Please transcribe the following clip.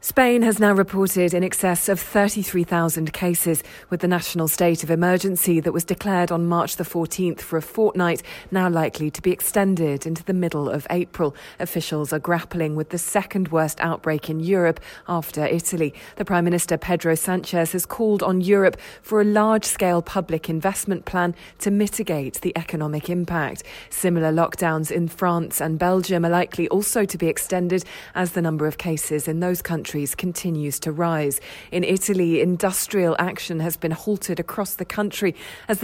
Spain has now reported in excess of 33,000 cases, with the national state of emergency that was declared on March the 14th for a fortnight now likely to be extended into the middle of April. Officials are grappling with the second worst outbreak in Europe after Italy. The Prime Minister Pedro Sanchez has called on Europe for a large-scale public investment plan to mitigate the economic impact. Similar lockdowns in France and Belgium are likely also to be extended as the number of cases in those countries continues to rise. In Italy, industrial action has been halted across the country as the